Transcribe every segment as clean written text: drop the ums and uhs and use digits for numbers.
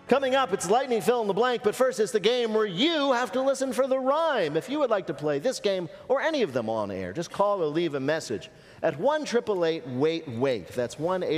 Coming up, it's Lightning Fill in the Blank, but first it's the game where you have to listen for the rhyme. If you would like to play this game or any of them on air, just call or leave a message at 1-888-WAIT-WAIT. That's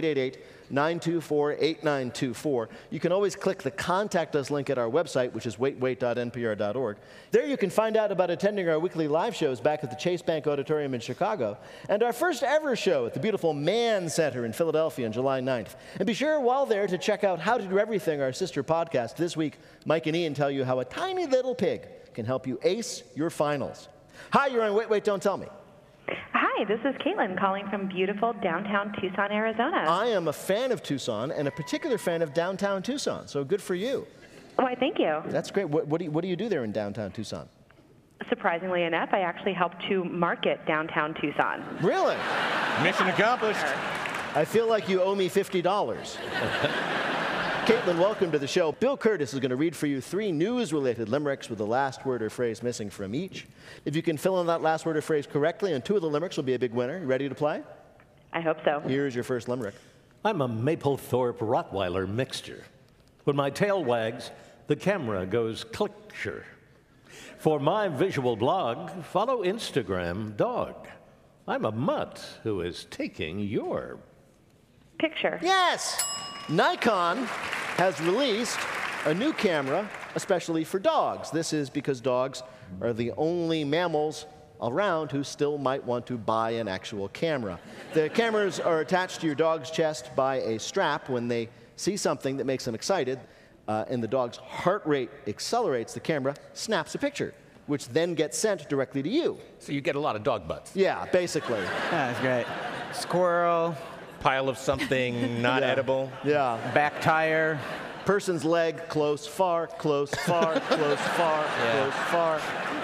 1-888-924-8924. You can always click the Contact Us link at our website, which is waitwait.npr.org. There you can find out about attending our weekly live shows back at the Chase Bank Auditorium in Chicago, and our first ever show at the beautiful Mann Center in Philadelphia on July 9th. And be sure while there to check out How to Do Everything, our sister podcast. This week, Mike and Ian tell you how a tiny little pig can help you ace your finals. Hi, you're on Wait, Wait, Don't Tell Me. Hi, this is Caitlin calling from beautiful downtown Tucson, Arizona. I am a fan of Tucson and a particular fan of downtown Tucson, so good for you. Why, thank you. That's great. What do you do there in downtown Tucson? Surprisingly enough, I actually help to market downtown Tucson. Really? Mission accomplished. I feel like you owe me $50. Caitlin, welcome to the show. Bill Curtis is going to read for you 3 news-related limericks with the last word or phrase missing from each. If you can fill in that last word or phrase correctly, and 2 of the limericks will be a big winner. You ready to play? I hope so. Here's your first limerick. I'm a Mapplethorpe Rottweiler mixture. When my tail wags, the camera goes click-sure. For my visual blog, follow Instagram Dog. I'm a mutt who is taking your Picture. Yes! Nikon has released a new camera especially for dogs. This is because dogs are the only mammals around who still might want to buy an actual camera. The cameras are attached to your dog's chest by a strap. When they see something that makes them excited and the dog's heart rate accelerates, the camera snaps a picture, which then gets sent directly to you. So you get a lot of dog butts. Yeah, basically. That's great. Squirrel, Pile of something not edible. Yeah. back tire. Person's leg, close, far, close, far, close, far, close, far.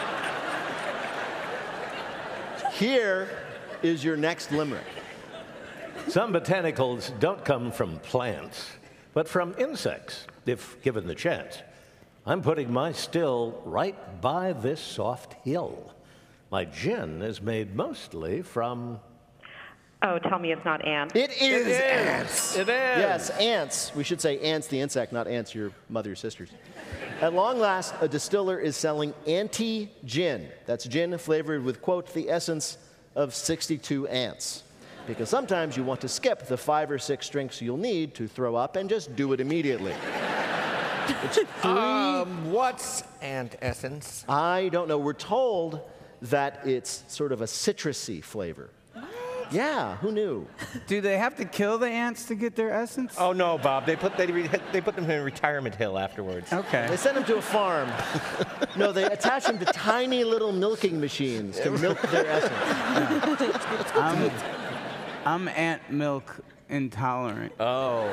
Here is your next limerick. Some botanicals don't come from plants, but from insects, if given the chance. I'm putting my still right by this soft hill. My gin is made mostly from... Oh, tell me it's not ants. It is ants. It is. Yes, ants. We should say ants the insect, not ants your mother or sisters. At long last, a distiller is selling anti-gin. That's gin flavored with, quote, the essence of 62 ants. Because sometimes you want to skip the 5 or 6 drinks you'll need to throw up and just do it immediately. It's 3... What's ant essence? I don't know. We're told that it's sort of a citrusy flavor. Yeah, who knew? Do they have to kill the ants to get their essence? Oh no, Bob. They put them in a retirement hill afterwards. Okay. They send them to a farm. No, they attach them to tiny little milking machines to milk their essence. I'm ant milk intolerant. Oh.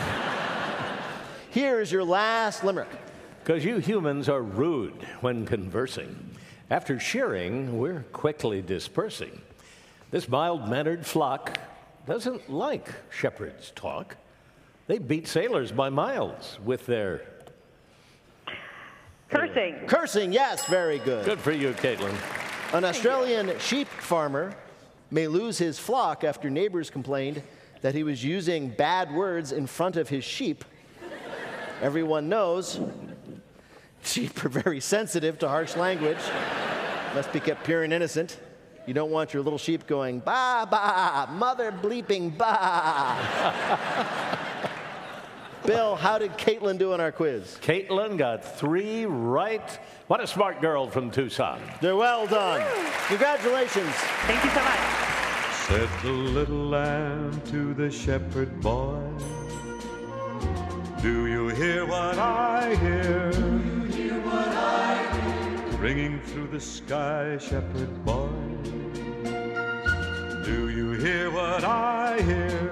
Here is your last limerick. Because you humans are rude when conversing. After shearing, we're quickly dispersing. This mild-mannered flock doesn't like shepherds' talk. They beat sailors by miles with their... Cursing. Cursing, yes, very good. Good for you, Caitlin. An Australian sheep farmer may lose his flock after neighbors complained that he was using bad words in front of his sheep. Everyone knows sheep are very sensitive to harsh language. Must be kept pure and innocent. You don't want your little sheep going, ba, ba, mother bleeping ba. Bill, how did Caitlin do in our quiz? Caitlin got 3 right. What a smart girl from Tucson. They're well done. Congratulations. Thank you so much. Said the little lamb to the shepherd boy, do you hear what I hear? Do you hear what I hear? Ringing through the sky, shepherd boy. Do you hear what I hear?